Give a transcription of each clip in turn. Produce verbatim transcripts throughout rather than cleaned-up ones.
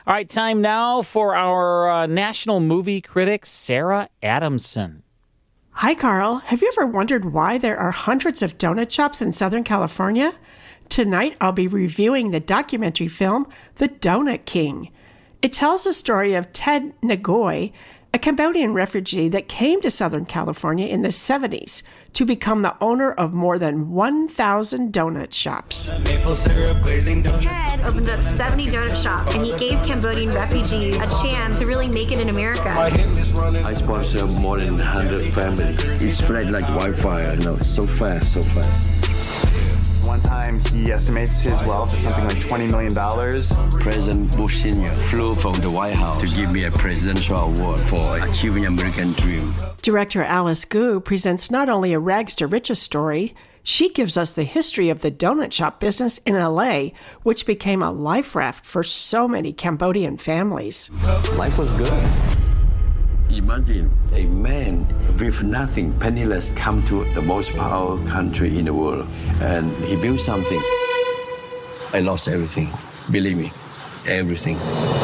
All right, time now for our uh, national movie critic, Sarah Adamson. Hi, Carl. Have you ever wondered why there are hundreds of donut shops in Southern California? Tonight, I'll be reviewing the documentary film, The Donut King. It tells the story of Ted Ngoy, a Cambodian refugee that came to Southern California in the seventies to become the owner of more than one thousand donut shops. Ted opened up seventy donut shops, and he gave Cambodian refugees a chance to really make it in America. I sponsor more than one hundred families. It spread like wildfire, you know, so fast, so fast. One time, he estimates his wealth at something like twenty million dollars. President Bush Senior flew from the White House to give me a presidential award for achieving American dream. Director Alice Gu presents not only a rags to riches story, she gives us the history of the donut shop business in L A, which became a life raft for so many Cambodian families. Life was good. Imagine a man with nothing, penniless, come to the most powerful country in the world, and he built something. I lost everything. Believe me, everything.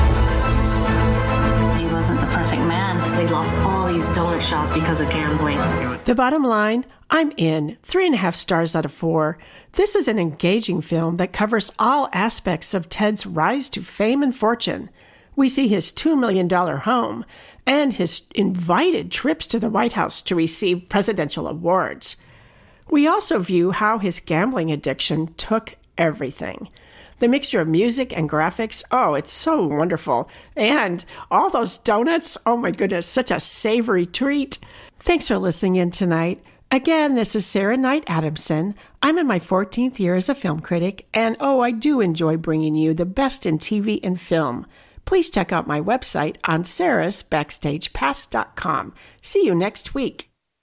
He wasn't the perfect man. They lost all these donut shops because of gambling. The bottom line, I'm in. Three and a half stars out of four. This is an engaging film that covers all aspects of Ted's rise to fame and fortune. We see his two million dollars home and his invited trips to the White House to receive presidential awards. We also view how his gambling addiction took everything. The mixture of music and graphics, oh, it's so wonderful. And all those donuts, oh my goodness, such a savory treat. Thanks for listening in tonight. Again, this is Sarah Knight Adamson. I'm in my fourteenth year as a film critic, and oh, I do enjoy bringing you the best in T V and film. Please check out my website on sarahs backstage pass dot com. See you next week.